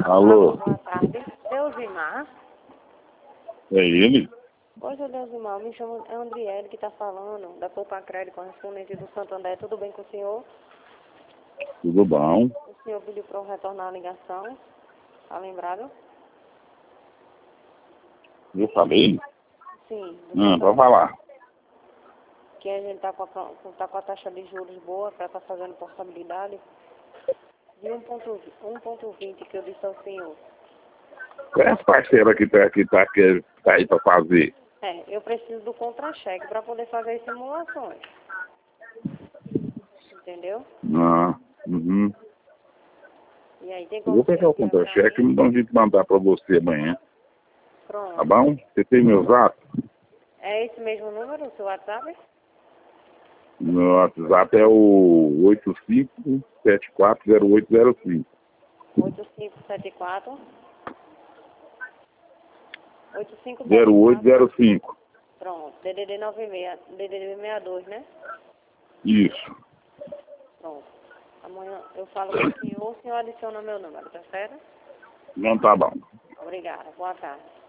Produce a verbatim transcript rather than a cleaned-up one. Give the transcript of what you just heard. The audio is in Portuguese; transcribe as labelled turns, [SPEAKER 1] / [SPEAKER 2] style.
[SPEAKER 1] Alô?
[SPEAKER 2] Boa tarde. Deusimar?
[SPEAKER 1] É ele?
[SPEAKER 2] Oi, seu Deusimar. Me chamo é Andriele que está falando, da Poupa Crédito, correspondente do Santander. Tudo bem com o senhor?
[SPEAKER 1] Tudo bom?
[SPEAKER 2] O senhor pediu para eu retornar a ligação. Tá lembrado?
[SPEAKER 1] Eu falei?
[SPEAKER 2] Sim.
[SPEAKER 1] Não, pode falar.
[SPEAKER 2] Que a gente está com, a- tá com a taxa de juros boa para estar fazendo portabilidade de um ponto vinte que eu disse ao senhor.
[SPEAKER 1] Qual é a parceira que tá, que tá, que tá aí pra fazer?
[SPEAKER 2] É, eu preciso do contra-cheque para poder fazer as simulações. Entendeu?
[SPEAKER 1] Ah, uhum.
[SPEAKER 2] E aí tem
[SPEAKER 1] Eu
[SPEAKER 2] como
[SPEAKER 1] vou pegar o
[SPEAKER 2] você enviar pra
[SPEAKER 1] contra-cheque e
[SPEAKER 2] mim?
[SPEAKER 1] me jeito de mandar pra você amanhã.
[SPEAKER 2] Pronto.
[SPEAKER 1] Tá bom? Você tem meu zap?
[SPEAKER 2] É esse mesmo número, o seu WhatsApp?
[SPEAKER 1] Meu WhatsApp é o oito cinco sete quatro zero oito zero cinco.
[SPEAKER 2] oito cinco sete quatro oito cinco sete
[SPEAKER 1] zero oito
[SPEAKER 2] quatro
[SPEAKER 1] zero cinco.
[SPEAKER 2] Pronto. D D D nove seis, D D D sessenta e dois, né?
[SPEAKER 1] Isso.
[SPEAKER 2] Pronto. Amanhã eu falo com o senhor, o senhor adiciona meu número, tá certo?
[SPEAKER 1] Não tá bom.
[SPEAKER 2] Obrigada. Boa tarde.